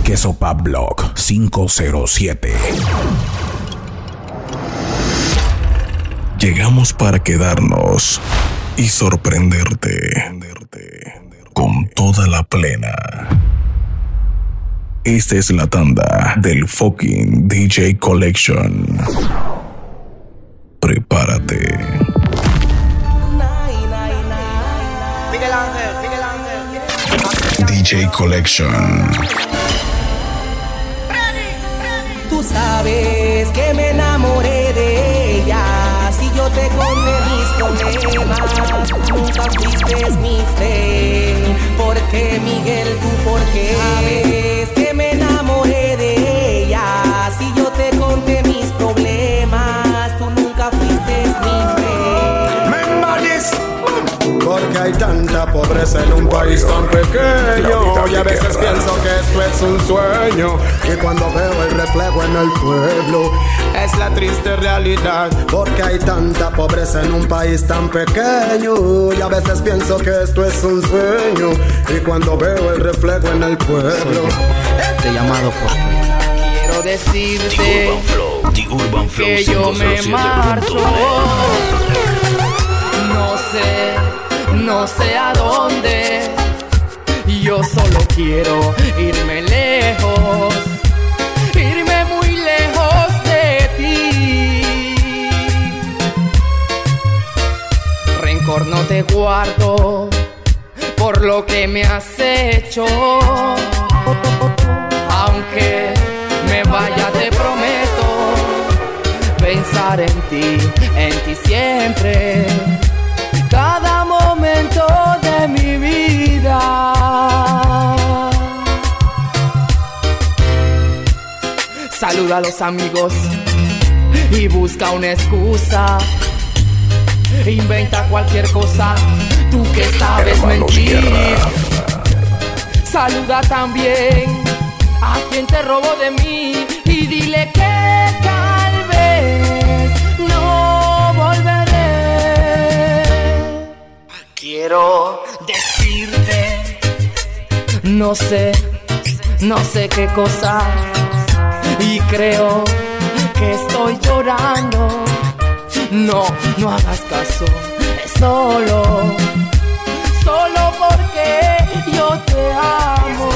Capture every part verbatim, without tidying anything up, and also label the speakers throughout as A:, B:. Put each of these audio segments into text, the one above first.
A: Queso Pablo cinco cero siete. Llegamos para quedarnos y sorprenderte con toda la plena. Esta es la tanda del fucking D J Collection. Prepárate.
B: Miguel Ángel, Miguel Ángel.
A: D J Collection.
B: Tú sabes que me enamoré de ella. Si yo te conté mis problemas, nunca fuiste mi friend. ¿Por qué, Miguel, tú por qué? Sabes que me enamoré de ella. Si yo te conté mis problemas, tú nunca fuiste mi friend.
C: Remember this. Porque hay tanta pobreza en un país tan pequeño. Y a veces pienso que esto es un sueño. Y cuando veo el reflejo en el pueblo, es la triste realidad. Porque hay tanta pobreza en un país tan pequeño. Y a veces pienso que esto es un sueño. Y cuando veo el reflejo en el pueblo,
D: te he llamado porque quiero decirte
E: The Urban Flow, The Urban Flow
D: que yo me marcho. No sé, no sé a dónde. Yo solo quiero irme lejos, irme muy lejos de ti. Rencor no te guardo por lo que me has hecho. Aunque me vaya te prometo pensar en ti, en ti siempre, cada momento de mi vida. Saluda a los amigos y busca una excusa. Inventa cualquier cosa, tú que sabes mentir. Saluda también a quien te robó de mí y dile que tal vez no volveré. Quiero decirte, no sé, no sé qué cosa, y creo que estoy llorando. No, no hagas caso, es solo, solo porque yo te amo.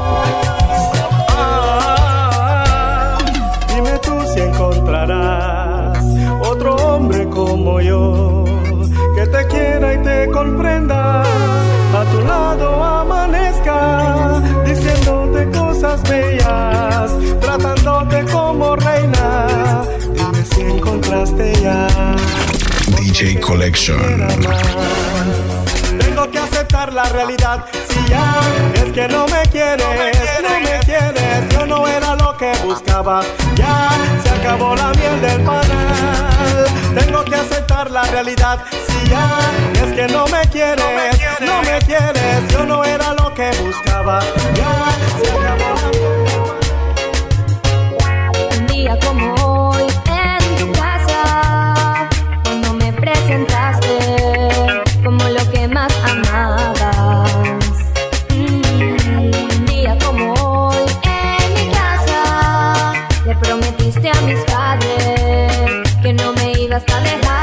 F: Ah, dime tú si encontrarás otro hombre como yo, que te quiera y te comprenda, a tu lado amanezca, diciéndote cosas bellas, tratándote como reina. Dime si encontraste ya
A: D J Collection.
F: Tengo que aceptar la realidad. Si ya es que no me quieres, no me quieres, yo no era lo que buscaba. Ya se acabó la miel del panal. Tengo que aceptar la realidad. Si ya es que no me quieres, no me quieres, yo no era lo que buscaba. Ya se acabó la miel del panal.
G: Un día como hoy en tu casa, cuando me presentaste como lo que más amabas. Mm, un día como hoy en mi casa, le prometiste a mis padres que no me ibas a dejar.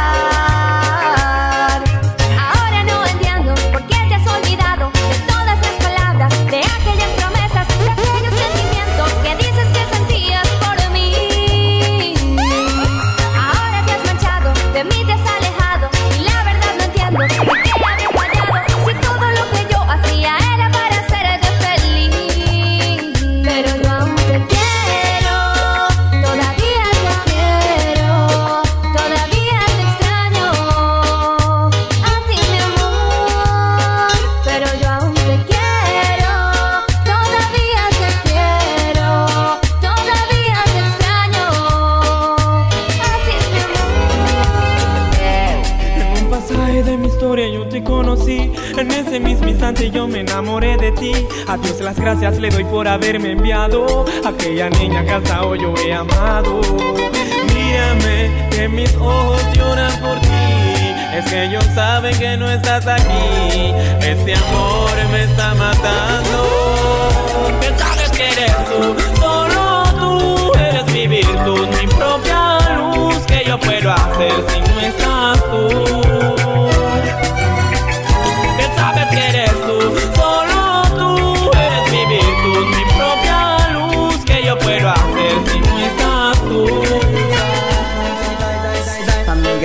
G: Ahora no entiendo por qué te has olvidado de todas las palabras, de aquellas promesas, de aquellos sentimientos que dices que sentías por mí. Ahora te has marchado, de mí te has alejado, y la verdad no entiendo por qué había fallado, si todo lo que yo hacía era para hacerte feliz. Pero yo aún te quiero, todavía te quiero, todavía te extraño a ti, mi amor. Pero yo aún te quiero, todavía te quiero, todavía te extraño a ti, mi amor.
F: En un pasaje de mi historia yo te conocí, en ese mismo instante yo me enamoré de ti. A Dios las gracias le doy por haberme enviado, aquella niña que hasta hoy yo he amado. Mírame, que mis ojos lloran por ti, es que ellos saben que no estás aquí. Este amor me está matando, que sabes que eres tú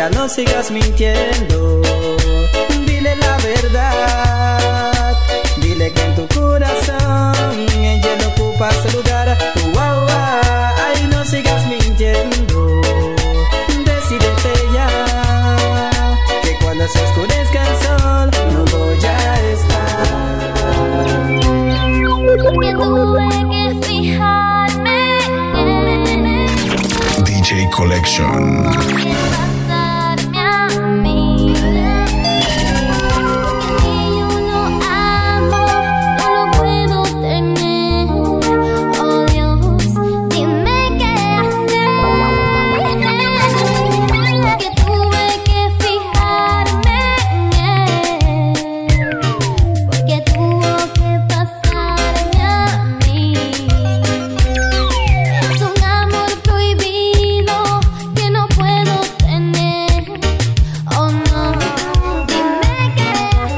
H: amiga, no sigas mintiendo. Dile la verdad. Dile que en tu corazón ella no ocupa su lugar. Wow, wow, ay, no sigas mintiendo. Decídete ya, que cuando se oscurezca el sol no voy a estar.
G: Porque tuve que fijarme.
A: D J Collection.
G: Que pasarme a mí. Que yo no amo, no lo puedo tener. Oh Dios, dime qué hacer. Que tuve que fijarme en él. Porque tuvo que pasarme a mí. Es un amor prohibido que no puedo tener. Oh no, dime qué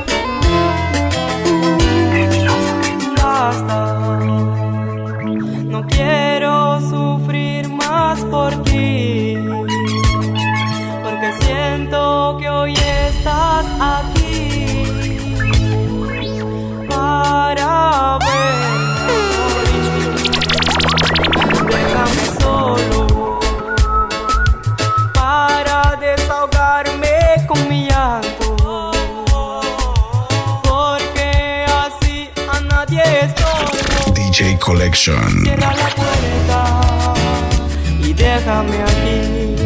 F: Basta, no quiero sufrir más por ti, porque siento que hoy estás aquí para verme morir. Déjame solo para desahogarme con mi llanto, porque así a nadie estorbo.
A: D J Collection.
F: Cierra la puerta y déjame aquí.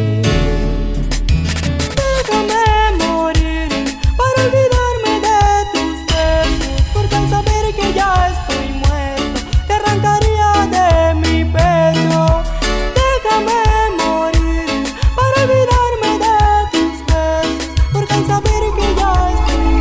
F: Déjame morir para olvidarme de tus besos, porque al saber que ya estoy muerto te arrancaría de mi pecho. Déjame morir para olvidarme de tus besos, porque al saber que ya estoy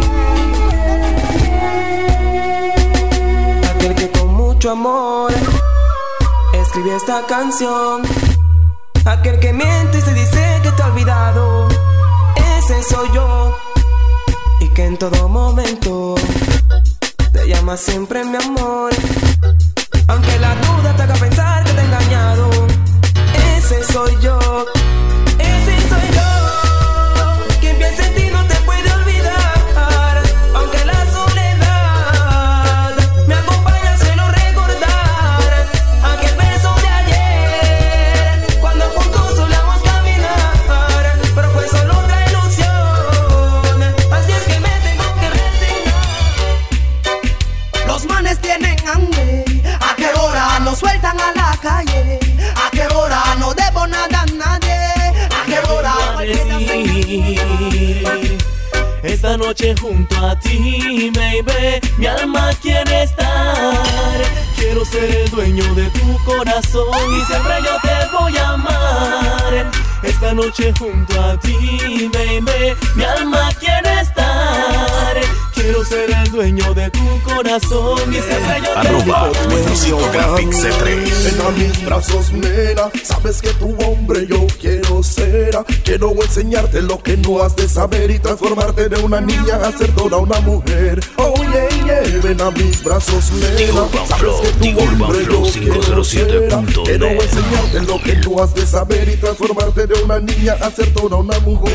F: muerto.
H: Aquel que con mucho amor escribió esta canción. Aquel que miente y se dice que te ha olvidado. Ese soy yo. Y que en todo momento te llama siempre mi amor. Aunque la duda te haga pensar que te he engañado. Ese soy yo. Ese soy yo. Quien piensa en ti no te puede olvidar. Aunque la soledad me acompaña, suelo recordar aquel beso de ayer, cuando juntos solíamos caminar, pero fue solo otra ilusión. Así es que me tengo que resignar.
B: Los manes tienen hambre. ¿A qué hora nos sueltan a la calle? ¿A qué hora no debo nada a nadie? ¿A qué hora cualquiera se...
I: Esta noche junto a ti, baby, mi alma quiere estar. Quiero ser el dueño de tu corazón y siempre yo te voy a amar. Esta noche junto a ti, baby, mi alma quiere estar. Quiero ser el dueño de tu corazón y siempre yo te voy a
A: Arroba Luisito Graphic C tres.
J: Ven a mis brazos, nena. Sabes que tu hombre yo quiero ser. Quiero enseñarte lo que no has de saber y transformarte de una niña a ser toda una mujer. Oh yeah, yeah. Ven a mis brazos, nena. Sabes que tu hombre yo quiero ser. Quiero enseñarte lo que no has de saber y transformarte de una niña a ser toda una mujer.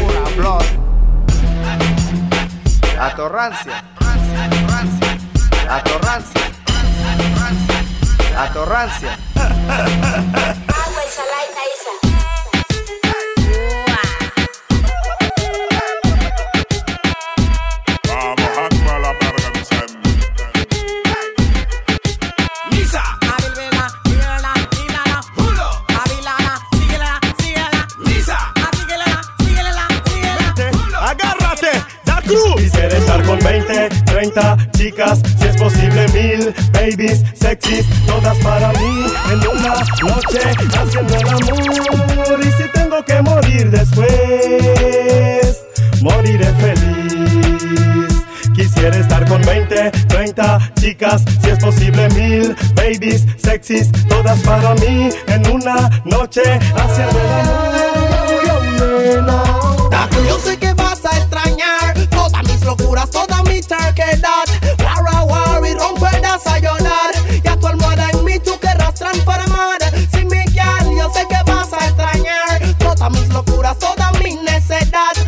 K: Atorrancia, atorrancia, atorrancia.
F: Quisiera estar con veinte, treinta chicas, si es posible mil babies sexys, todas para mí en una noche haciendo el amor. Y si tengo que morir después, moriré feliz. Quisiera estar con veinte, treinta chicas, si es posible mil babies sexys, todas para mí en una noche haciendo el amor.
B: Yo sé que vas a extrañar todas mis locuras, toda mi terquedad. War, war, y romperás a llorar. Y a tu almohada en mí tú querrás transformar. Sí, Miguel, yo sé que vas a extrañar todas mis locuras, toda mi necedad.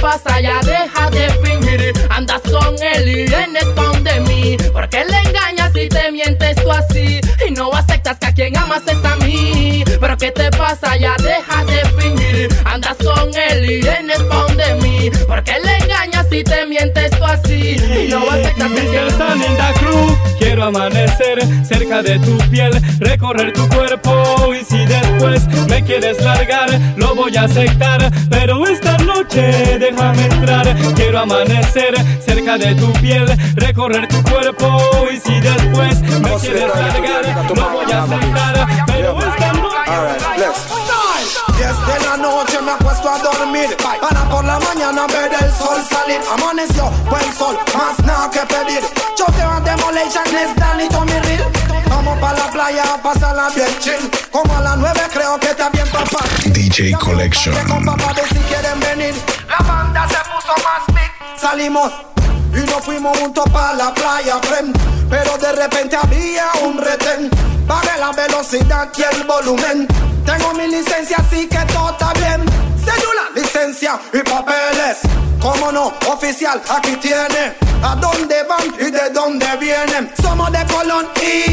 D: pasa? Ya deja de fingir. Andas con él y vienes pon de mí. ¿Por qué le engañas y te mientes tú así? Y no aceptas que a quien amas es a mí. ¿Pero qué te pasa? Ya deja de fingir. Andas con él y vienes pon de mí. ¿Por qué le engañas y te mientes tú así? Y no aceptas que a quien
I: mister Linda Cruz, quiero amanecer cerca de tu piel, recorrer tu cuerpo. Y si después me quieres largar, lo voy a aceptar. Pero esta noche déjame entrar. Quiero amanecer cerca de tu piel, recorrer tu cuerpo. Y si después me quieres largar, lo voy a aceptar. Pero esta noche.
C: Desde la noche me acuesto a dormir para por la mañana ver el sol salir. Amaneció, buen sol, más nada que pedir. Choteo a Demolition, es Danny Tommy Real. Vamos pa' la playa a pasarla bien chill. Como a las nueve creo que está bien papá.
A: D J Collection.
C: Con papá de si quieren venir. La banda se puso más big. Salimos y nos fuimos juntos pa' la playa, friend. Pero de repente había un retén. Bajé la velocidad y el volumen. Tengo mi licencia, así que todo está bien. Cédula, licencia y papeles. Cómo no, oficial, aquí tiene. ¿A dónde van y de dónde vienen? Somos de Colón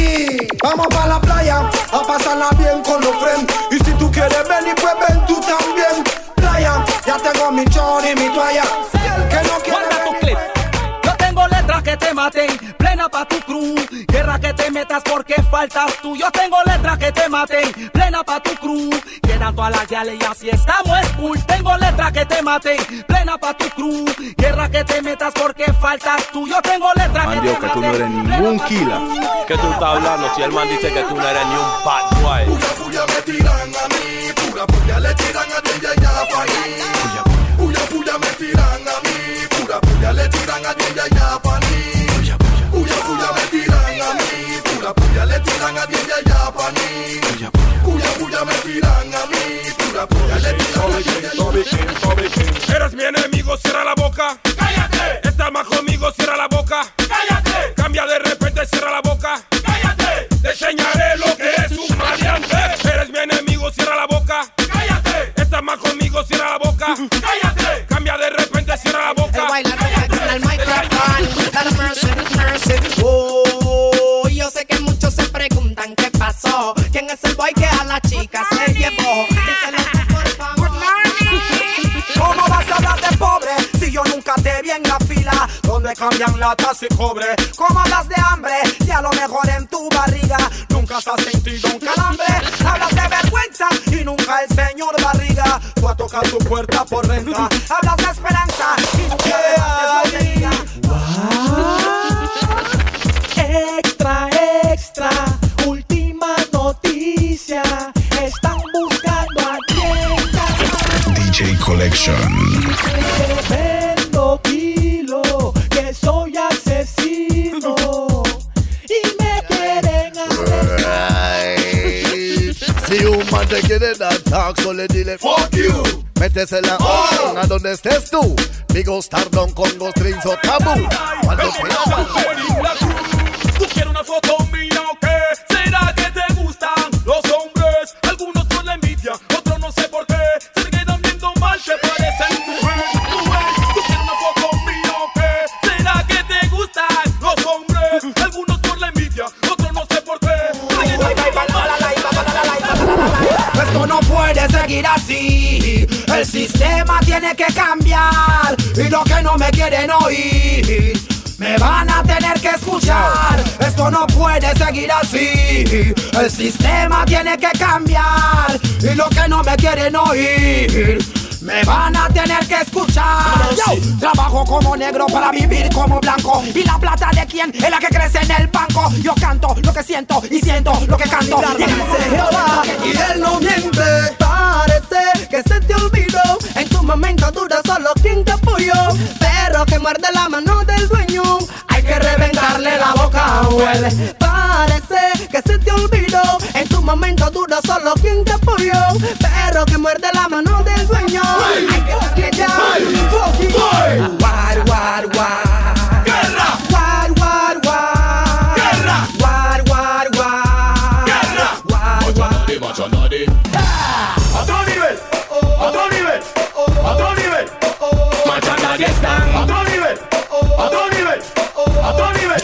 C: y vamos para la playa a pasarla bien con los friends. Y si tú quieres venir, pues ven tú también. Playa, ya tengo mi chor y mi toalla. Y el que no quiere venir,
L: yo tengo letras que te maten, plena pa' tu cruz. Guerra que te metas porque faltas tú. Yo tengo letras que te maten, plena pa' tu cruz. Quedan todas las gales y así estamos cool. Tengo letras que te maten, plena pa' tu cruz. Guerra que te metas porque faltas tú. Yo tengo letras que te maten.
M: Man, que tú no eres ningún killer. ¿Qué tú estás hablando? Si el man dice que tú no eres ni un bad boy.
J: Puya, puya me tiran a mí. Pura, puya le tiran a ti y allá pa' allí. Puya, puya me tiran a mí. Pura, puya le tiran a ti y allá pa' allí. Puya, puya me tiran a mí. Pura, puya le tiran a ti y allá pa' allí. Puya, puya me tiran a mí. Pura, puya le tiran a ti y allá pa' allí.
N: Eres mi enemigo, cierra la boca. Cállate. Estás más conmigo, cierra la boca. Cállate. Cambia de repente, cierra la boca. Cállate. Te enseñaré lo que es un maleante. Eres mi enemigo, cierra la boca. Cállate. Estás más conmigo, cierra la boca. Cállate. Cambia de repente, cierra la boca.
B: El micrófono, dale mercy, mercy. Oh, yo sé que muchos se preguntan qué pasó. ¿Quién es el boy que a la chica se llevó?
C: ¿Cómo vas a hablar de pobre si yo nunca te vi en la fila donde cambian latas y cobre? ¿Cómo hablas de hambre si a lo mejor en tu barriga nunca has sentido un calambre? Hablas de vergüenza y nunca el señor barriga fue a tocar tu puerta por renta. Hablas de esperanza y nunca dejaste de diga.
L: Extra, extra, última noticia. Están buscando a quien
A: D J Collection.
L: Vendo kilo, que soy asesino y me quieren arrestar.
J: Si un man te quiere dar talk, solo le dile fuck you. Métesela oh. A donde estés tú. Bigos tardón con los drinks o tabú. Cuando
N: ¿tú quieres una foto mía o qué? ¿Será que te gustan los hombres? Algunos por la envidia, otros no sé por qué. Se te quedan viendo mal, te parecen mujer. ¿Tú quieres una foto mía o qué? ¿Será que te gustan los hombres? Algunos por la envidia, otros no sé por qué.
C: Esto no puede seguir así. El sistema tiene que cambiar. Y lo que no me quieren oír me van a tener que escuchar. Esto no puede seguir así. El sistema tiene que cambiar. Y lo que no me quieren oír me van a tener que escuchar. Yo trabajo como negro para vivir como blanco. ¿Y la plata de quién? Es la que crece en el banco. Yo canto lo que siento y siento lo que canto.
B: Y dice Jehová, y él no miente. Parece que se te olvidó. En tu momento dura solo quien te apoyó. Perro que muerde la mano del dueño, hay que reventarle la boca, huele. Parece que se te olvidó. En tu momento dura solo quien te apoyó. Perro que muerde la mano del dueño, hay que fuck it down, fuck it down. War, war, war.
N: Guerra.
B: War, war, war.
N: Guerra.
B: War, war, war.
N: Guerra.
B: War, war.
N: Otro nivel, otro nivel, otro nivel. otro nivel, otro nivel.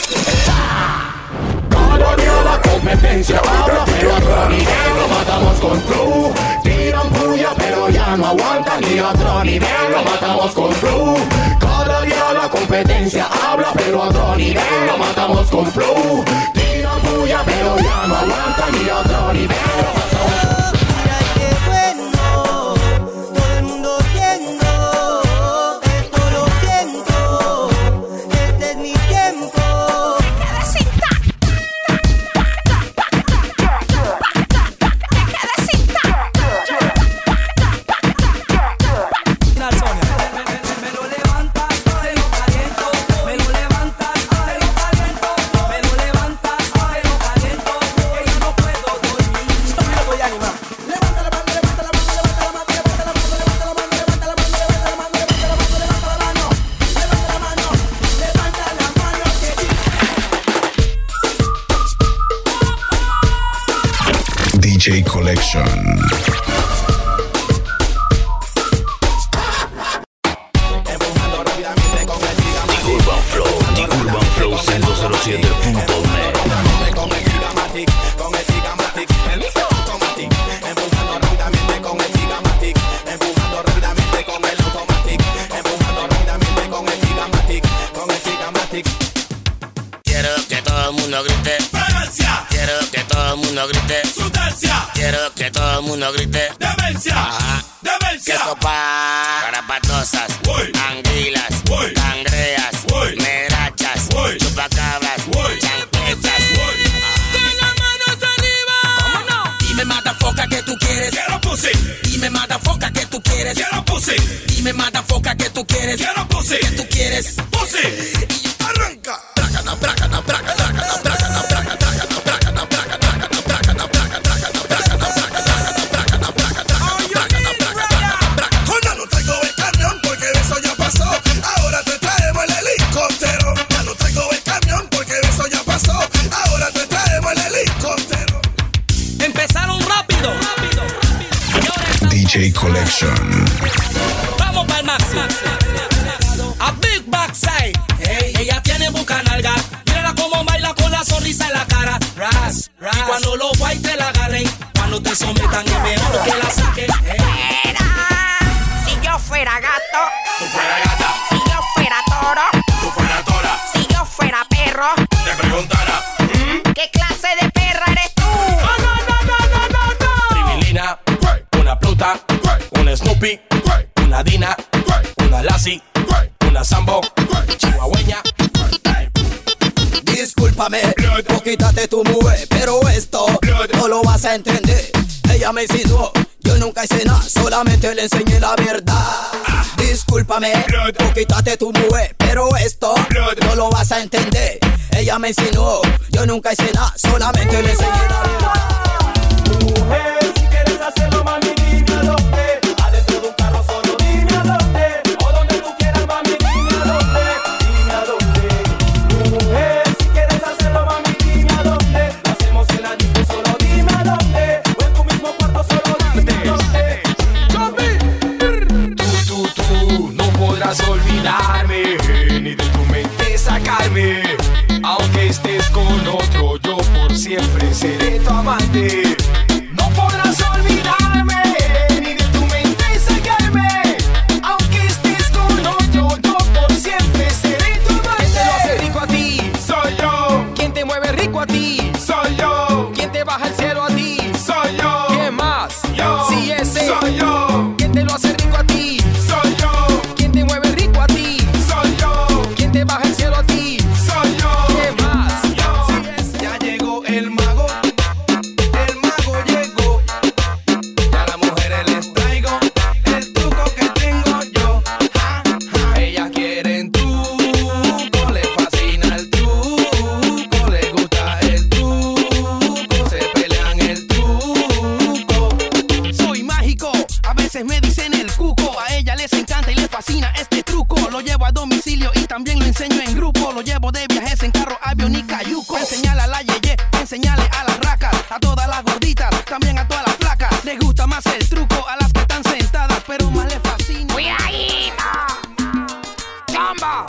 N: Cada día la competencia habla, pero a otro nivel lo matamos con flow. Tiran puya, pero ya no aguantan, y a otro nivel lo matamos con flow. Cada día la competencia habla, pero a otro nivel lo matamos con flow. Tiran puya, pero ya no aguantan, y a otro nivel lo matamos con flow.
A: D J Collection.
E: The Urban Flow, The Urban Flow ciento siete punto net.
N: Con el Gigamatic, con el Gigamatic, el mister Automatic, empujando rápidamente con el Gigamatic, empujando rápidamente con el Automatic, empujando rápidamente con el Gigamatic, con el Gigamatic.
O: Quiero que todo el mundo grite
N: ¡Fragancia!
O: Quiero que todo el mundo grite
N: ¡Sustancia!
O: Quiero que todo el mundo grite
N: ¡Demencia!
O: Ajá.
N: ¡Demencia!
O: Que sopa, carapatosas, anguilas, cangreas, merachas, chupacabras, chancletas.
N: Con las manos arriba.
L: Dime matafoca que tú quieres.
N: Quiero pussy.
L: Dime matafoca que tú quieres.
N: Quiero pussy.
L: Dime matafoca que tú quieres.
N: Quiero pussy.
L: Que tú quieres.
N: Pussy.
L: Arranca.
N: Prácana, prácana, prácana, prácana, prácana, prácana, prácana, prácana, prácana, prácana, prácana, prácana, prácana, prácana, prácana, prácana, prácana. Ya no traigo el camión porque eso ya pasó. Ahora te traemos el helicóptero. Ya no traigo el camión porque eso ya pasó. Ahora te traemos el helicóptero.
L: Empezaron rápido.
A: D J Collection.
L: Vamos para el máximo. A big backside. Hey. Ella tiene buca nalga. Mírala como baila con la sonrisa en la cara. Ras, ras. Y cuando los guay te la agarren, cuando te sometan es mejor que la saquen. Hey.
P: Si yo fuera gato,
N: Tú fuera gata.
P: si yo fuera toro,
N: Tú fuera tora.
P: si yo fuera perro,
N: Te preguntara. ¿Mm?
P: ¿qué clase de perra eres tú?
N: Oh, no, no, no, no, no, no.
M: Tribilina, una Pluta, una Snoopy, una Dina, una Lassie, una Sambo, chihuahueña.
Q: Discúlpame, o quítate tu mujer, pero esto no lo vas a entender. Ella me insinuó, yo nunca hice nada, solamente le enseñé la verdad. Discúlpame, o quítate tu mujer, pero esto no lo vas a entender. Ella me insinuó, yo nunca hice nada, solamente le enseñé la verdad.
F: Mujer, si quieres hacerlo, mami, dime a dónde. Adentro de un carro solo, dime a dónde. O donde tú quieras, mami, dime a dónde. Dime a dónde. Mujer, si quieres hacerlo, mami, dime a dónde. Lo hacemos en la disco, solo dime a dónde. O en tu mismo cuarto, solo dime a dónde.
N: Tú, tú, tú, no podrás olvidarme, ni de tu mente sacarme. Aunque estés con otro, yo por siempre seré tu amante. No podrás olvidarme, ni de tu mente sacarme. Aunque estés con otro, yo por siempre seré tu amante.
L: ¿Quién te lo hace rico a ti?
N: Soy yo.
L: ¿Quién te mueve rico a ti?
N: Soy yo.
L: ¿Quién te baja el cielo a ti?
N: Soy yo.
L: ¿Qué más?
N: Yo.
L: Sí, ese.
N: Soy yo.
L: ¿Quién te lo hace rico a ti?
N: Soy yo.
L: ¿Quién te mueve rico a ti?
N: Soy yo.
L: ¿Quién te baja el cielo a ti?
N: Soy yo.
L: ¿Qué más?
N: Yo.
L: Sí, ese.
N: Ya llegó el mago. El mago llegó. Ya a las mujeres les traigo el truco que tengo yo. Ja, ja. Ellas quieren truco, les fascina el truco, les gusta el truco, se pelean el truco.
L: Soy mágico, a veces me dicen el cuco. A ella les encanta y les fascina este truco. Lo llevo a domicilio y también lo enseño en grupo. Lo llevo de viajes en carro, avión y cayuco. Enseñale a la yeye, enseñale a las racas, a todas las gorditas, también a todas las flacas. Les gusta más el truco a las que están sentadas, pero más les fascina.
P: ¡Cuidadito!
L: ¡Chamba!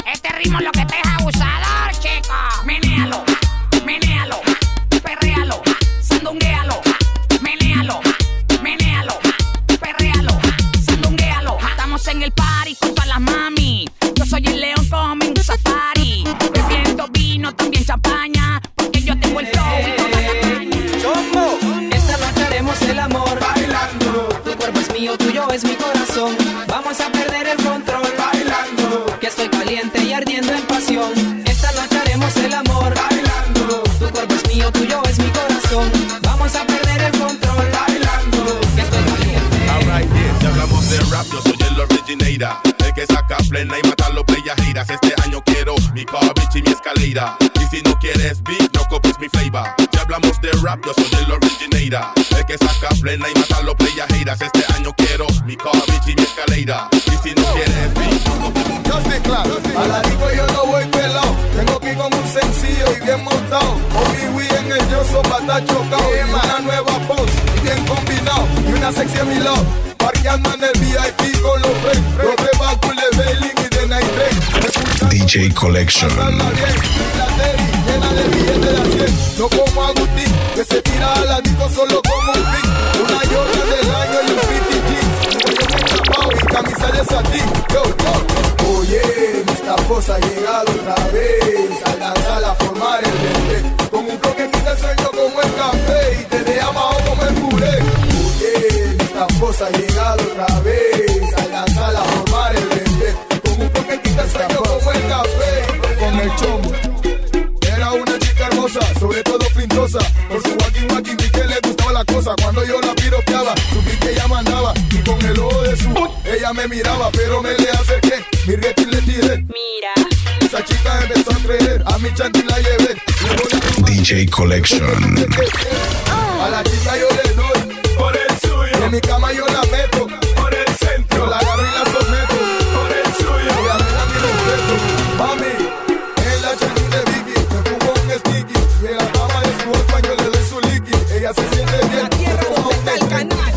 P: Este ritmo lo que te deja abusador, chico. Menéalo, menéalo, perréalo, sandunguéalo, menéalo, menéalo, perréalo, sandunguéalo. Estamos en el party con todas las mami. Yo soy el león como en safari. Bebiendo vino, también champaña, porque yo tengo el flow y toda la caña.
H: Chombo, esta noche haremos el amor bailando. Tu cuerpo es mío, tuyo es mi corazón. Vamos a perder el control bailando. Que estoy caliente y ardiendo en pasión. Esta noche haremos el amor bailando. Tu cuerpo es mío, tuyo es mi corazón. Vamos a perder el control bailando. Que estoy caliente.
R: Alright, yeah, ya hablamos de rap, yo soy el originator. El que saca plena y mata a los playajiras. Este año quiero mi car, bitch y mi escalera. Y si no quieres beat, no copies mi flavor. Ya hablamos de rap, yo soy el originator. El que saca plena y mata a los playajiras. Este año quiero mi car, bitch y mi escalera. Y si no quieres beat, no copies mi
J: Yo estoy claro, a la disco yo no voy pelado. Tengo que ir con un sencillo y bien montado. Obi Wee en el yoso pa' estar chocado. Y una nueva pose, bien combinado. Y una sexy a mi lado. Parqueando en el V I P con los friends. Los de Baku, de Bailing y de Night Drake.
A: D J Collection.
J: Pasarla bien, la tele llena de billetes de a cien. No como Agustín, que se tira a la disco solo como un pic. Una Jordan del año y un fifty jeans. Un muy chapao y camisa de satín. Yo, yo. Oye, mi esposa ha llegado otra vez. Al lanzar a formar el bebé. Con un bloque quita el sueño como el café. Y te deja abajo como el puré. Oye, mi esposa ha llegado otra vez. Al lanzar a formar el bebé. Con un bloque quita el sueño como el café. Con el chombo. Era una chica hermosa, sobre todo flintosa. Por su walking walking vi que le gustaba la cosa. Cuando yo la piropeaba, supe que ella mandaba. Y con el ojo de su, ella me miraba. Pero me le acerqué, mi reto y le tiré.
P: Mira.
J: Esa chica empezó a creer, a mi chanti la llevé.
A: D J Collection.
J: A la chica yo le doy por el suyo. En mi cama yo la meto por el centro. Yo la agarro y la someto por el suyo. Y a mí la mi respeto. Mami, en la chanti de Vicky me fumó un sticky. Y en la cama de su otro yo le doy su liqui. Ella se siente bien.
L: La tierra donde está el canal.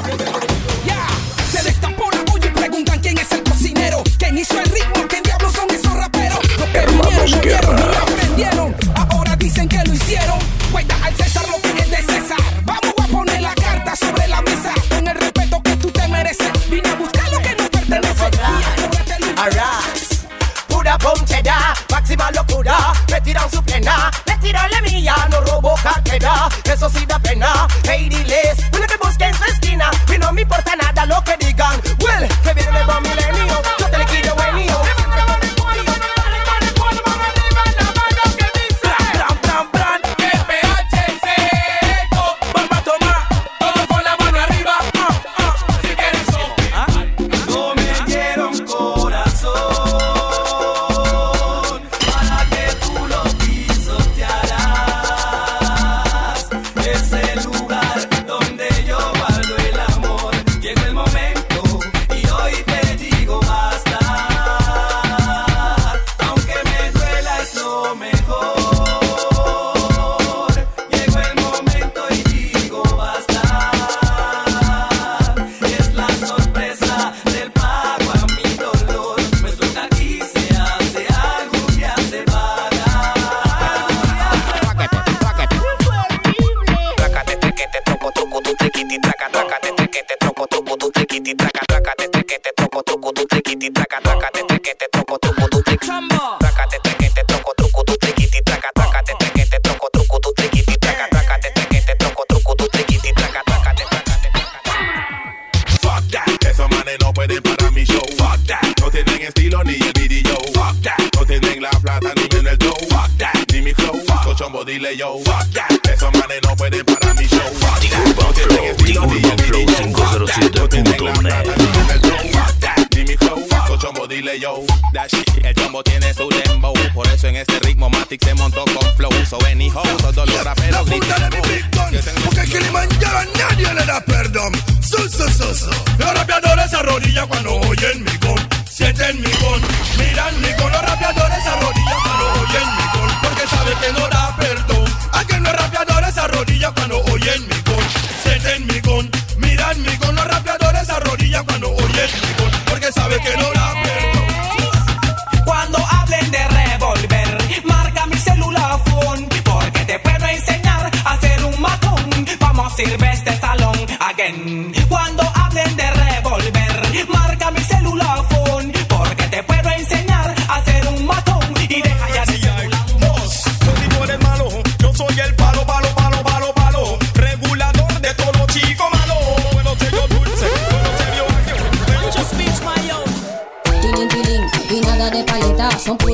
L: Ya, se destapó la olla y preguntan quién es el cocinero. ¿Quién hizo el ritmo? ¿Quién diablos son esos raperos? Los que vinieron, no vieron ni aprendieron. Ahora dicen que lo hicieron. Cuenta al César lo que es de César. Vamos a poner la carta sobre la mesa. Con el respeto que tú te mereces. Vine a buscar lo que no pertenece.
S: Arras, pura ponchera, máxima locura. Me tiran su plena, me tiran la mía. No robo cartera, eso sí da pena. Hey, diles, no te busques en su esquina. Y no me importa nada lo que digan. Well, que viene el nuevo milenio. Yo te le quiero venir.
R: Dile yo, fuck that. Esos manes no pueden parar mi show. Fuck that. No tienen estilo ni
E: Flow cinco cero siete punto net.
R: Fuck that. Ni mi flow. So chombo, dile yo. That shit. El chombo tiene su dembow. Por eso en este ritmo Matic se montó con flow. So anyhow, todos los raperos gritan.
J: Porque el Kilimanjaro a nadie le da perdón. Su, su, su, su. Los rapeadores se arrodillan cuando oyen mi gol. Sienten mi gol, miran mi gol. Los rapeadores se arrodillan cuando oyen mi gol. Porque saben que no da perdón. A que los rapeadores se arrodillan cuando oyen mi gol. Sienten mi gol, miran mi gol. Los rapeadores se arrodillan cuando oyen mi gol. Porque saben que no da perdón.
S: Cuando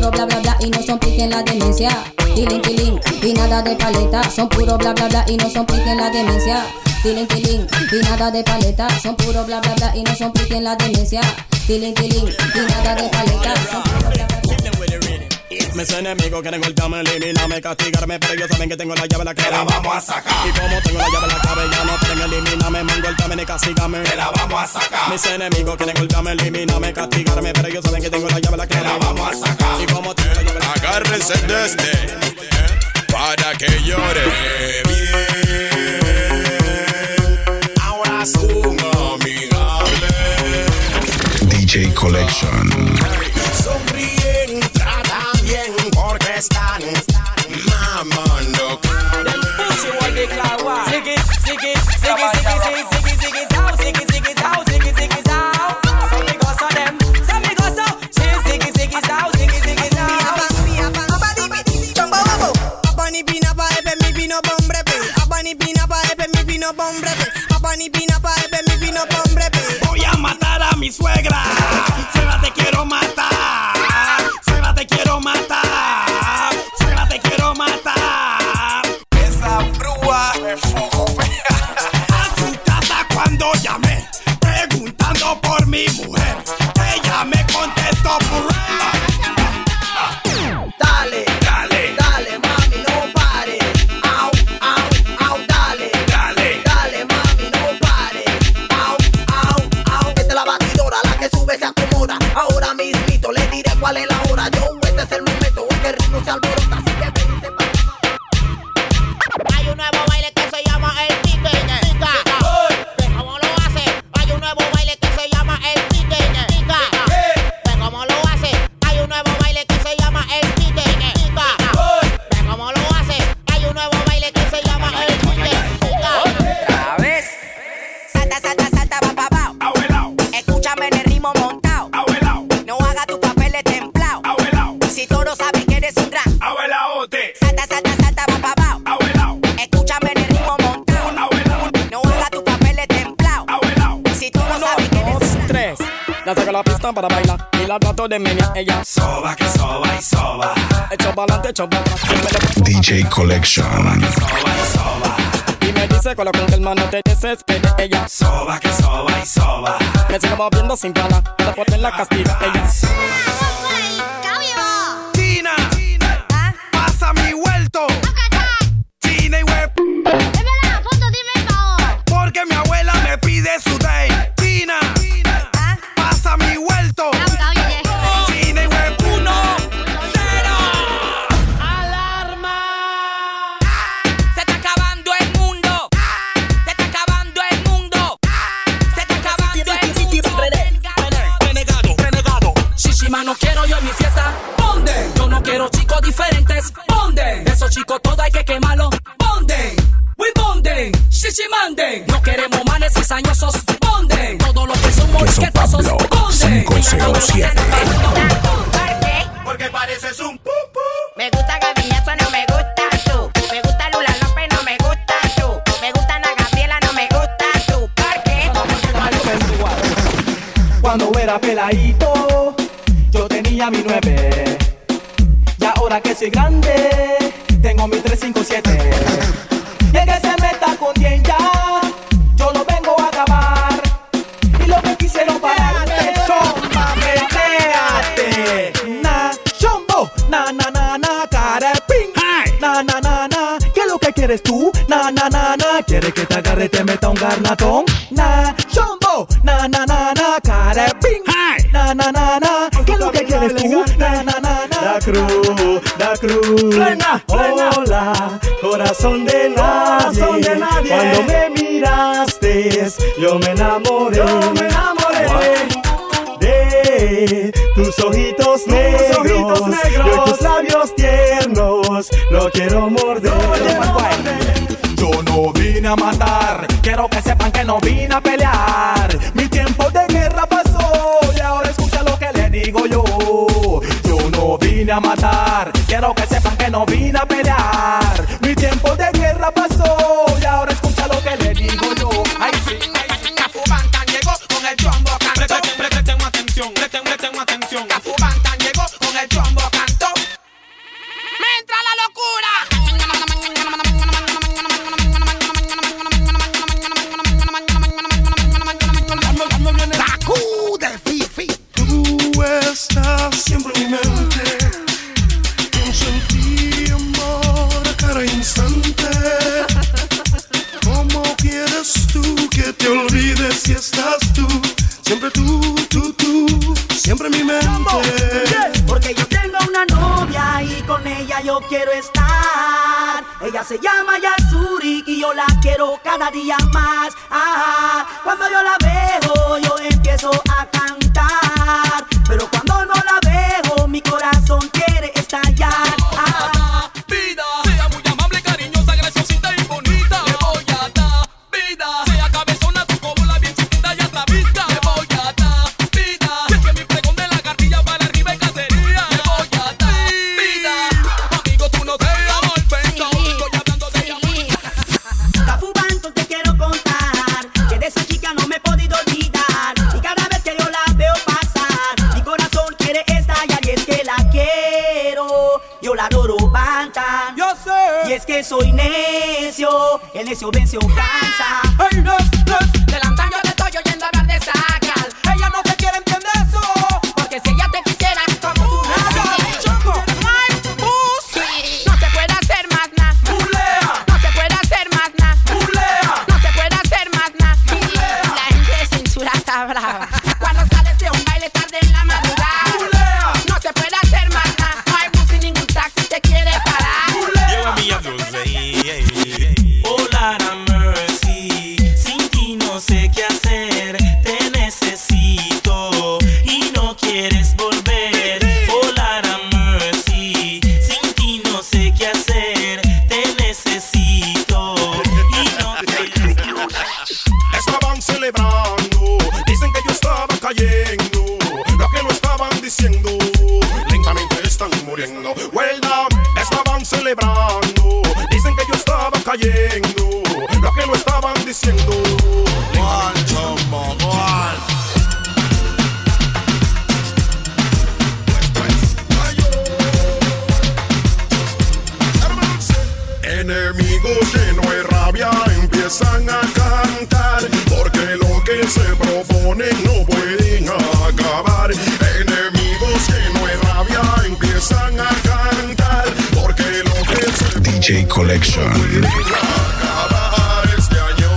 T: puro bla bla bla y no son pique en la demencia. Tilín, tilín, y nada de paleta. Son puro bla bla bla y no son pique en la demencia. Tilín, tilín, y nada de paleta. Son puro bla bla bla y no son pique en la demencia. Tilín, tilín, y nada de paleta. Son puro bla bla bla.
F: Mis enemigos quieren golpearme, eliminarme, castigarme, pero ellos saben que tengo la llave en la clave.
U: Te la vamos a sacar.
F: Y como tengo la llave en la clave, ya no pueden eliminarme, man, golpearme ni castigarme.
U: Te la vamos a sacar.
F: Mis enemigos quieren golpearme, eliminarme, castigarme, pero ellos saben que tengo la llave en la clave.
U: Te la vamos a sacar.
F: Y como tengo la llave en la clave.
R: Agárrense de este para que llore bien. Ahora es un amigable
A: D J Collection.
R: Sonríen, tratan bien porque están mamando.
U: Voy a matar a mi suegra. Suegra, te quiero matar. Suegra, te quiero matar. Suegra, te quiero matar. Esa brúa me foco. A su casa cuando llamé, preguntando por mi mujer. Ella me contestó por
Q: Dale,
U: dale,
Q: dale, mami, no pare. Au, au, au, dale,
U: dale,
Q: dale, mami, no pare. Au, au, au. Esta es la batidora, la que sube se acomoda. Ahora mismito le diré cuál es la hora. Yo, este es el momento en que el ritmo se alborota. Así que vente pa'
V: Hay un nuevo baile que se llama el pique. Pica. ¿Ves cómo lo hace? Hay un nuevo baile que se llama el pique. Pica. ¿Ves cómo lo hace? Hay un nuevo baile que se llama el pique. Pica. ¿Ves cómo lo hace? Hay un nuevo baile que se llama el pique. Pica.
Q: otra vez.
V: Salta, salta, salta, va, pa, pa. Escúchame en el ritmo montado. No haga tu papel de templado. Si todos saben que eres un drag. Salta, salta, salta, va, pa, pa. Escúchame en el ritmo montado. No haga tu papel de templado. Si todos saben que eres un drag.
F: Tres. La saco la pista para bailar y la trato de meña ella.
U: Soba, que soba y soba.
F: Echo pa'lante, echo para atrás.
A: D J Collection.
F: Y me dice con lo que el mano te desespere ella.
U: Soba, que soba y soba.
F: Me sigo moviendo sin parar, para poner la castiga ella.
U: Tina, pasa mi vuelto. Tina y web. Porque mi abuela me pide su day. Tina, pasa mi vuelto. Tina y web. Uno, cero.
V: ¡Alarma! Se está acabando el mundo. Se está acabando el mundo. Se está acabando el mundo.
U: Renegado, renegado.
V: Shishima, no quiero yo en mi fiesta. ¿Dónde? Yo no quiero chicos diferentes. ¿Dónde? Esos chicos todo hay que quemarlos. ¿Dónde? We bonden, shishimanden. No queremos manes cizañosos. ¿Dónde? Todos los que son mosquetosos. ¿Dónde?
A: cinco cero siete.
U: Porque pareces un pu pu.
V: Me gusta Gavillazo, no me gusta tú. Me gusta Lula López, no me gusta tú. Me gusta Ana Gabriela, no me gusta tú. ¿Por qué?
L: Cuando era peladito, yo tenía mi nueve. Y ahora que soy grande, tengo mi tres cinco siete. Y el que se meta con quien ya, yo lo vengo a acabar. Y lo que quisieron pararte, chomba, meteate. Na, chombo, na, na, na, na, carepín. Na, na, na, na, ¿qué es lo que quieres tú? Na, na, na, na, ¿quieres que te agarre y te meta un garnatón? Na, chombo, na, na, na, na, carepín. Na, na, na, na, ¿qué es lo que quieres tú? Na, na, na, na.
F: La cruz, la cruz.
L: Frena, frena.
F: Hola, corazón de nadie.
L: Corazón de nadie.
F: Cuando me miraste, yo me enamoré.
L: Yo me enamoré.
F: De tus ojitos
L: Tus
F: negros,
L: ojitos negros.
F: yo tus labios tiernos, lo quiero morder.
L: Yo no vine a matar, quiero que sepan que no vine a pelear. Mi tiempo de guerra pasó y ahora escucha lo que le digo yo. Yo no vine a matar, quiero que sepan que no vine a pelear. Mi tiempo de guerra pasó y ahora escucha lo que le digo yo. Ay, sí, ay, sí.
U: Cafu Bantan llegó con el chombo cantó. Presten atención, presten, presten atención. Cafu Bantan llegó con el chombo cantó.
G: ella yo quiero estar. Ella se llama Yasuri y yo la quiero cada día más. Ajá. Cuando yo la veo yo empiezo a cantar, pero cuando no la veo mi corazón quiere estallar. Ajá.
N: Vida, sea muy amable, cariñosa, graciosita y bonita. Le voy a dar vida. Sea cabezona, tu cobola bien chiquita y hasta vista. Le voy a dar vida. Si es que mi pregón de la cartilla para arriba y cacería. Le voy a dar vida. Amigo, tú no te amor, perdón. Estoy hablando de ella.
G: Cafubanto, te quiero contar que de esa chica no me he podido olvidar. Y cada vez que yo la veo pasar, mi corazón quiere estallar. Y es que la quiero, yo la adoro banta. Yo sé. Y es que soy necio, el necio vence o cansa.
L: Hey, no, no. Del antaño te estoy oyendo hablar de esa gal. Ella no te quiere entender eso, porque si ella te quisiera como tú nada. Choco, ay, bus. No se puede hacer más nada. Bulea. No se puede hacer más nada. Bulea. No se puede hacer más nada. La gente de censura está brava. Cuando sales de un baile tarde en la madrugada. Bulea. No se puede hacer más nada. No hay bus y ningún taxi te quiere parar.
K: Lleva mi dulce. Oh, Lord have mercy. Sin ti no sé qué hacer. Te necesito y no quieres volver. Oh, Lord have mercy. Sin ti no sé qué hacer. Te necesito y no quieres volver.
J: Estaban celebrando, dicen que yo estaba cayendo. Lo que lo estaban diciendo, lentamente están muriendo. Well done, estaban celebrando, dicen que yo estaba cayendo. Lo que lo estaban diciendo. One, chombo, one. Enemigos llenos de rabia empiezan a cantar, porque lo que se proponen no pueden acabar. Enemigos llenos de rabia empiezan a cantar, porque lo que se
A: D J Collection.
J: pueden acabar este año.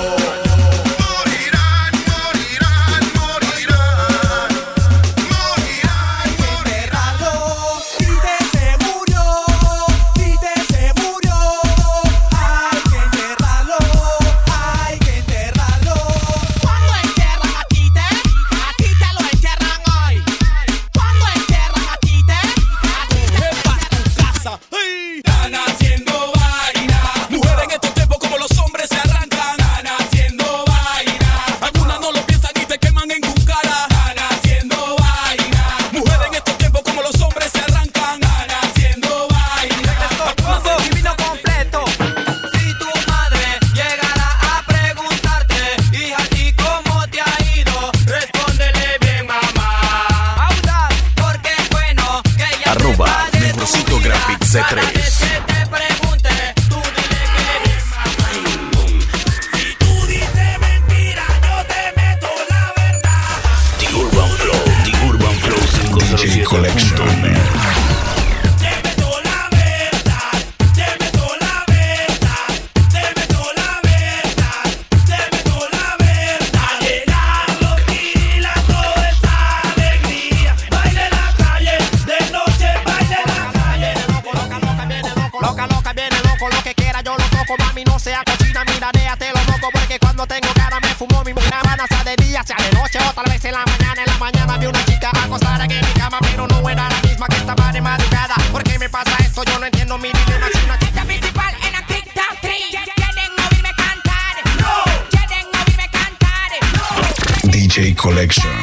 J: Morirán, morirán, morirán. Morirán,
L: enterrarlo. Tite se murió, Tite se murió. Hay que enterrarlo, hay que enterrarlo. ¿Cuándo entierran a Tite? A Tite lo entierran hoy. ¿Cuándo entierran a Tite? A Tite
N: para tu casa. ¡Ay! Están haciendo vaina. Mujeres en estos tiempos como los hombres se arrancan. Están haciendo vaina. Algunas no lo piensan y te queman en tu cara. Están haciendo vaina. Mujeres en estos tiempos como los hombres se arrancan. Están haciendo vaina.
L: Combo divino completo. Si tu madre llegara a preguntarte, hija, ¿y cómo te ha ido? Respóndele bien, mamá. Audaz, porque es bueno que ella
E: Arroba
L: sepa de tu
E: Negrosito
L: vida.
E: Graphics C
L: Cada vez
E: tres.
L: que te pregunte, tú dile que bien, mamá. Si tú dices mentira, yo te meto la verdad.
E: The Urban Flow, The Urban Flow cinco cero
A: D J
E: siete
A: Collection.
E: punto net.
L: Te meto la verdad, te meto la verdad, te meto la verdad, te meto la verdad. A llenar los kirilas, toda esa alegría. Baile en la calle, de noche baile en la calle. Loco, loca, loca, viene loco, loca, loca, viene loco. Lo que quiera yo lo toco, mami, no sea cochina, mira, déjate lo loco. Porque cuando tengo cara me fumo mi mujer. Sea de día, sea de noche, o tal vez en la mañana. En la mañana vi una chica acostada en mi cama, pero no era la misma que estaba de madrugada. ¿Por qué me pasa esto? Yo no entiendo mi dilema. Si una chica principal en la TikTok tres. ¿Quieren oírme cantar? No. ¿Quieren oírme cantar? No.
A: D J Collection.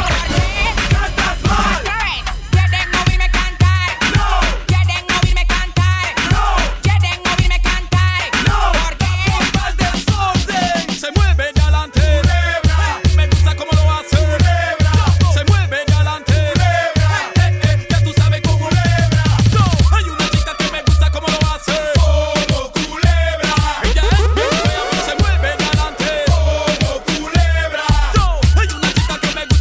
L: Cantas mal. ¿Quieren oírme cantar? No. ¿Quieren oírme cantar? No. ¿Quieren oírme cantar? No. Porque
N: Al desorden. Se mueve galante. Me gusta cómo lo hace. Se mueve galante. Eh, eh, ya tú sabes cómo. No, hay una chica que me gusta cómo lo hace. Como culebra. Ella es se mueve galante. Como culebra. No, hay una chica que me gusta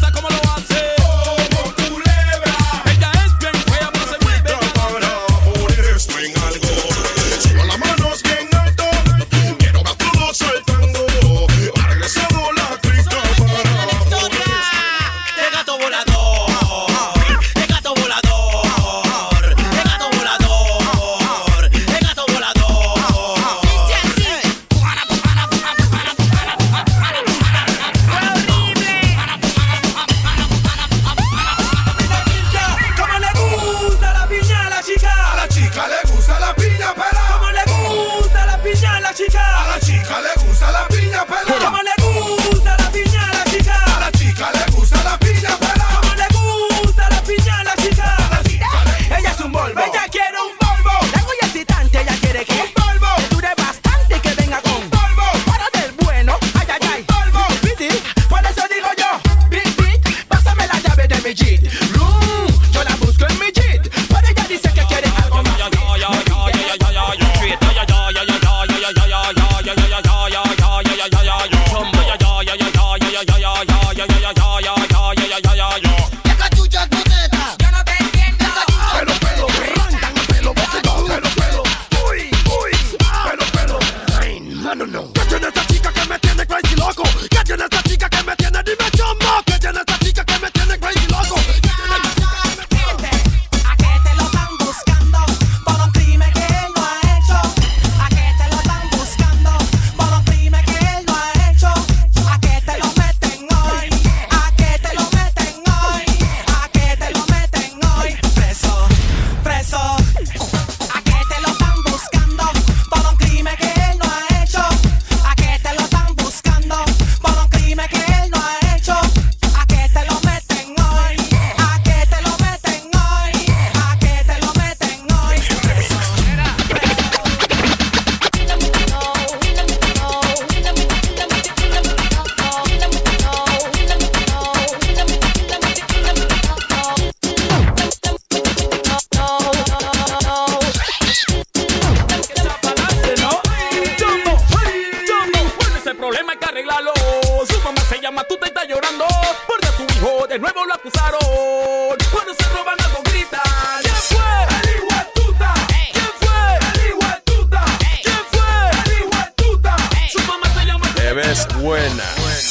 K: ay, ay, ay, ay, ay, ay, ay, ay, ay, ay, ay, ay, ay.
V: ¿Qué cachucha es tu teta? Yo no te entiendo.
J: Pelo, pelo, arrancan el pelo, pelo, pelo, pelo. Uy, uy, pelo, pelo. Ay, no, no, no. ¿Qué tiene esta chica que me tiene crazy loco? ¿Qué tiene esta chica que me tiene dime chombo? ¿Qué tiene esta chica que me tiene crazy loco? ¿Qué tiene esta chica que me tiene?
D: ¿A qué te lo están buscando? Por un crimen que él no ha hecho. ¿A qué te lo están buscando? Por un crimen que él no ha hecho. ¿A qué te lo meten hoy? ¿A qué te lo meten hoy? ¿A qué te lo meten hoy? Preso, preso. ¿A qué te lo están buscando? Por un crimen que él no ha hecho. ¿A qué te lo están buscando? Por un crimen que él no ha hecho. ¿A qué te lo meten hoy? ¿A qué te lo meten hoy? ¿A qué te lo meten hoy? Preso,
K: Ese problema hay que arreglarlo. Su mamá se llama Tuta y está llorando porque a su hijo de nuevo lo acusaron. Cuando se roban algo gritan. ¿Quién fue? El hijo de Tuta. ¿Quién fue? El hijo de Tuta. ¿Quién fue? El hijo de Tuta. Su mamá se llama.
R: Te ves buena.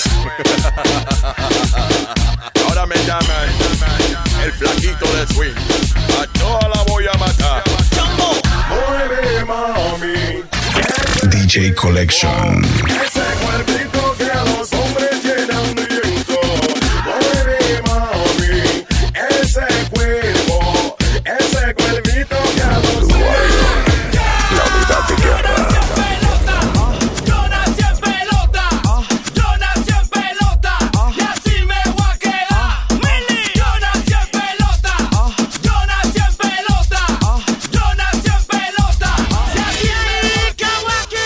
R: Ahora me llaman el flaquito de swing. A toda la voy a matar.
J: Mueve, mami.
A: D J Collection.
J: Ese cuerpito que a los hombres llena un viento. Mueve, mami. Ese cuerpo. Ese cuerpito que a los hombres.
A: La unidad de guerra.
K: Yo nací en pelota. Yo nací en pelota. Y así me voy a quedar. Yo nací en pelota. Yo nací en pelota. Yo nací en pelota. Y así me cago aquí.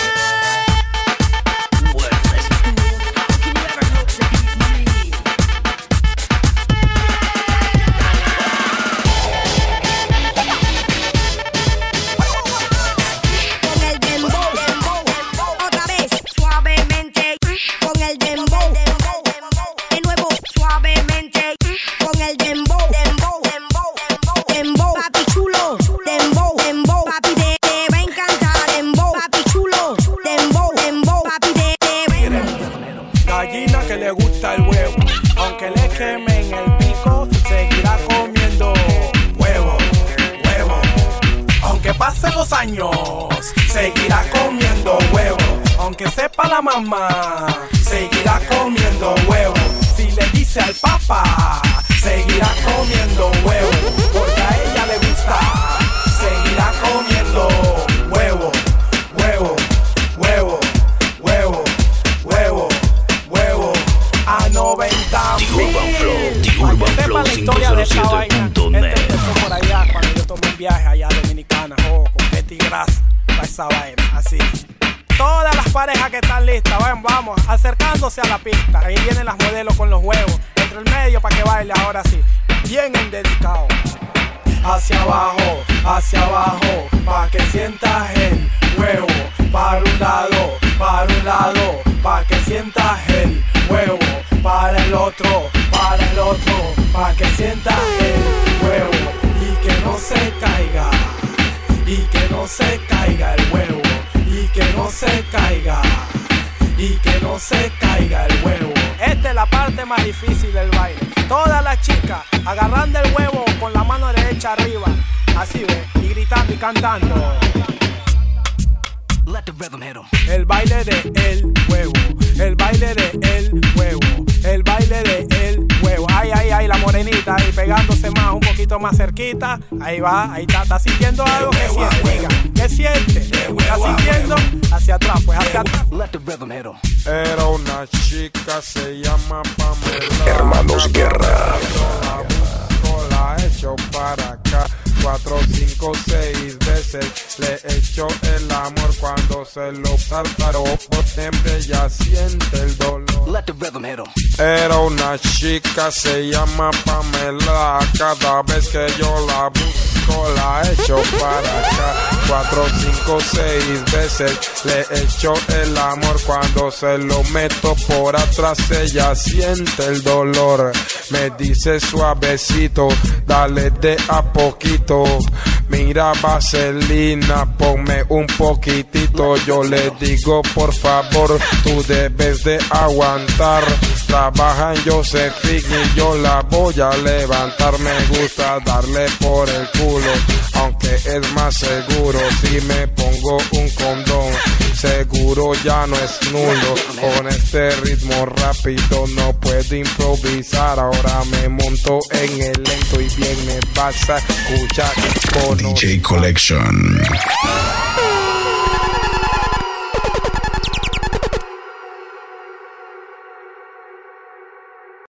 I: Con el dembow, otra vez suavemente. Con el dembow, de nuevo suavemente. Con el dembow, dembow, papi chulo, dembow, dembow, papi te, te va a encantar, dembow, papi chulo, dembow, dembow, papi te, te va a encantar.
F: Gallina que le gusta el huevo, aunque le quemen el pico, seguirá comiendo huevo, huevo. Aunque pasen los años, seguirá comiendo huevo. Aunque sepa la mamá, seguirá comiendo huevo. Si le dice al papá, seguirá comiendo huevo. Porque a ella le gusta, seguirá comiendo huevo, huevo, huevo, huevo, huevo, huevo. A noventa
E: The Urban Flow,
F: mil.
E: The Urban Flow
F: cinco cero siete
E: punto net.
F: Este empezó por allá cuando yo tomé un viaje allá a Dominicana, oh, con Betty Grasa, para esa vaina, así. Todas las parejas que están listas, vayan, vamos, acercándose a la pista. Ahí vienen las modelos con los huevos, entre el medio para que baile, ahora sí, bien en dedicado. Hacia abajo, hacia abajo, pa' que sientas el huevo. Para un lado, para un lado, pa' que sientas el huevo. Para el otro, para el otro, pa' que sientas el huevo. Y que no se caiga, y que no se caiga el huevo. Y que no se caiga, y que no se caiga el huevo. Esta es la parte más difícil del baile. Todas las chicas agarrando el huevo con la mano derecha arriba, así ve, y gritando y cantando.
U: Let the rhythm hit 'em.
F: El baile de el huevo, el baile de el huevo, el baile de el huevo. Ay, ay, ay, la morenita ahí pegándose más, un poquito más cerquita. Ahí va, ahí está, está sintiendo algo que siente. Diga, ¿qué siente? ¿Está sintiendo? Hacia atrás, pues hacia atrás.
U: Let the rhythm hit 'em.
W: Era una chica, se llama Pamela.
A: Hermanos Guerra.
W: La he hecho para acá. Cuatro, cinco, seis veces le echo el amor cuando se lo tartaró. Por siempre ya siente el dolor.
U: Let the rhythm hit 'em.
W: Era una chica, se llama Pamela. Cada vez que yo la busco la echo para acá. Cuatro, cinco, seis veces le echo el amor. Cuando se lo meto por atrás ella siente el dolor. Me dice suavecito, dale de a poquito. Mira vaselina, ponme un poquitito. Yo le digo por favor, tú debes de aguantar. Trabaja en Josephine y yo la voy a levantar. Me gusta darle por el culo, aunque es más seguro si me pongo un condón. Seguro ya no es nulo. Con este ritmo rápido no puedo improvisar. Ahora me monto en el lento y bien me vas a escuchar.
A: D J Collection.